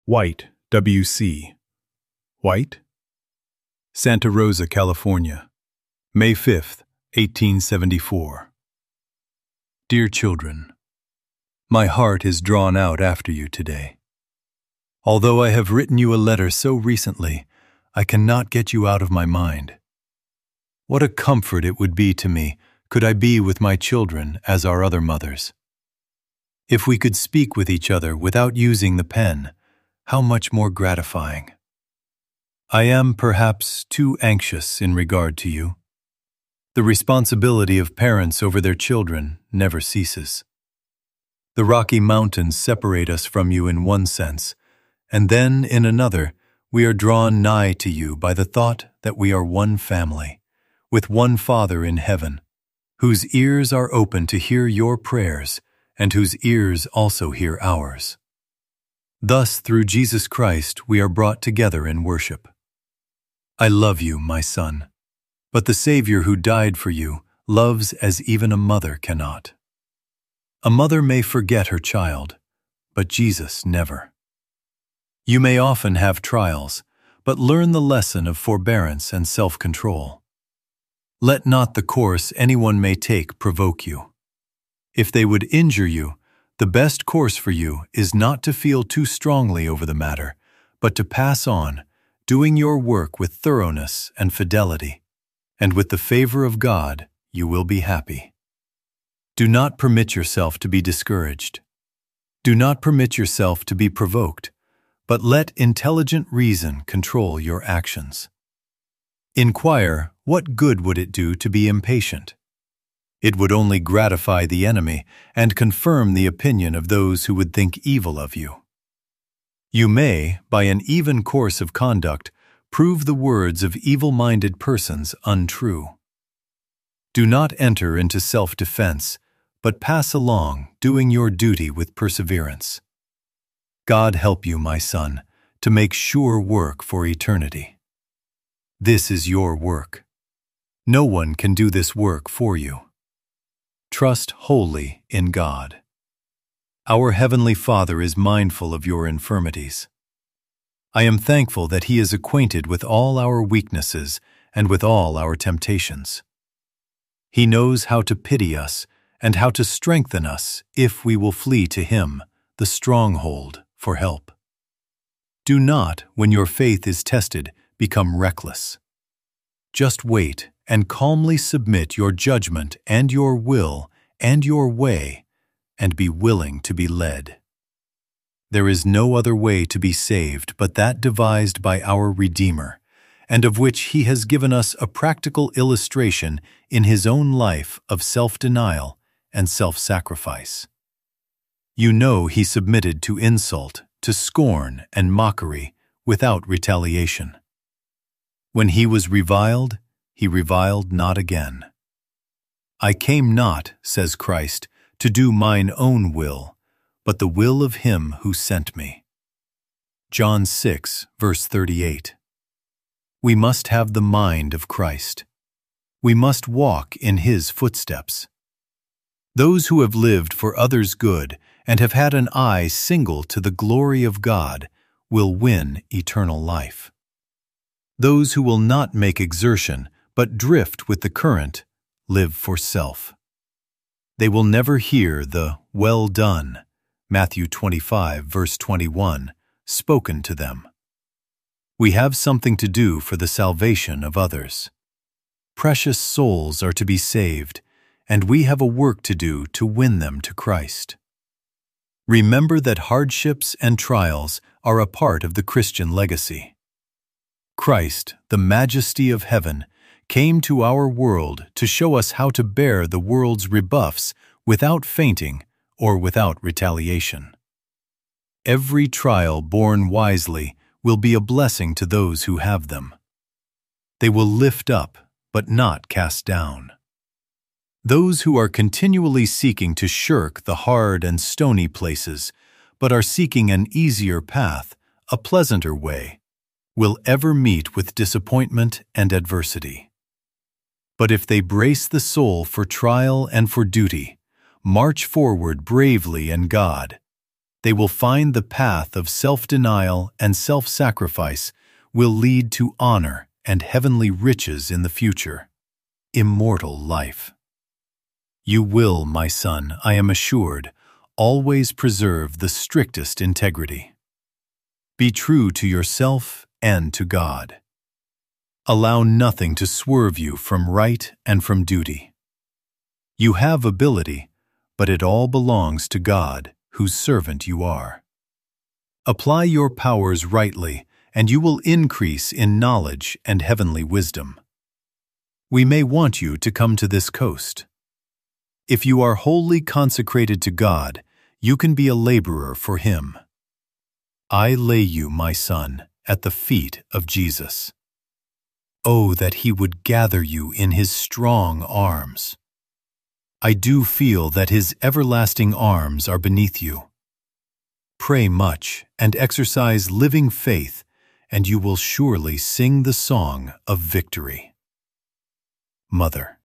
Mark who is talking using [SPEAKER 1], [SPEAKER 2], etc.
[SPEAKER 1] White, W.C. White? Santa Rosa, California, May 5, 1874. Dear children, my heart is drawn out after you today. Although I have written you a letter so recently, I cannot get you out of my mind. What a comfort it would be to me could I be with my children as our other mothers. If we could speak with each other without using the pen, how much more gratifying. I am perhaps too anxious in regard to you. The responsibility of parents over their children never ceases. The Rocky Mountains separate us from you in one sense, and then in another, we are drawn nigh to you by the thought that we are one family, with one Father in heaven, whose ears are open to hear your prayers, and whose ears also hear ours. Thus, through Jesus Christ, we are brought together in worship. I love you, my son, but the Savior who died for you loves as even a mother cannot. A mother may forget her child, but Jesus never. You may often have trials, but learn the lesson of forbearance and self-control. Let not the course anyone may take provoke you. If they would injure you, the best course for you is not to feel too strongly over the matter, but to pass on, doing your work with thoroughness and fidelity, and with the favor of God you will be happy. Do not permit yourself to be discouraged. Do not permit yourself to be provoked, but let intelligent reason control your actions. Inquire, what good would it do to be impatient? It would only gratify the enemy and confirm the opinion of those who would think evil of you. You may, by an even course of conduct, prove the words of evil-minded persons untrue. Do not enter into self-defense, but pass along, doing your duty with perseverance. God help you, my son, to make sure work for eternity. This is your work. No one can do this work for you. Trust wholly in God. Our Heavenly Father is mindful of your infirmities. I am thankful that He is acquainted with all our weaknesses and with all our temptations. He knows how to pity us and how to strengthen us if we will flee to Him, the stronghold, for help. Do not, when your faith is tested, become reckless. Just wait and calmly submit your judgment and your will and your way, and be willing to be led. There is no other way to be saved but that devised by our Redeemer, and of which He has given us a practical illustration in His own life of self-denial and self-sacrifice. You know He submitted to insult, to scorn and mockery without retaliation. When He was reviled, He reviled not again. I came not, says Christ, to do mine own will, but the will of Him who sent me. John 6, verse 38. We must have the mind of Christ. We must walk in His footsteps. Those who have lived for others' good and have had an eye single to the glory of God will win eternal life. Those who will not make exertion, but drift with the current, live for self. They will never hear the "well done," Matthew 25, verse 21, spoken to them. We have something to do for the salvation of others. Precious souls are to be saved, and we have a work to do to win them to Christ. Remember that hardships and trials are a part of the Christian legacy. Christ, the majesty of heaven, came to our world to show us how to bear the world's rebuffs without fainting or without retaliation. Every trial borne wisely will be a blessing to those who have them. They will lift up, but not cast down. Those who are continually seeking to shirk the hard and stony places, but are seeking an easier path, a pleasanter way, will ever meet with disappointment and adversity. But if they brace the soul for trial and for duty, march forward bravely in God, They will find the path of self-denial and self-sacrifice will lead to honor and heavenly riches in the future, immortal life. You will, my son, I am assured, always preserve the strictest integrity. Be true to yourself and to God. Allow nothing to swerve you from right and from duty. You have ability, but it all belongs to God, whose servant you are. Apply your powers rightly, and you will increase in knowledge and heavenly wisdom. We may want you to come to this coast. If you are wholly consecrated to God, you can be a laborer for Him. I lay you, my son, at the feet of Jesus. Oh, that He would gather you in His strong arms. I do feel that His everlasting arms are beneath you. Pray much and exercise living faith, and you will surely sing the song of victory. Mother.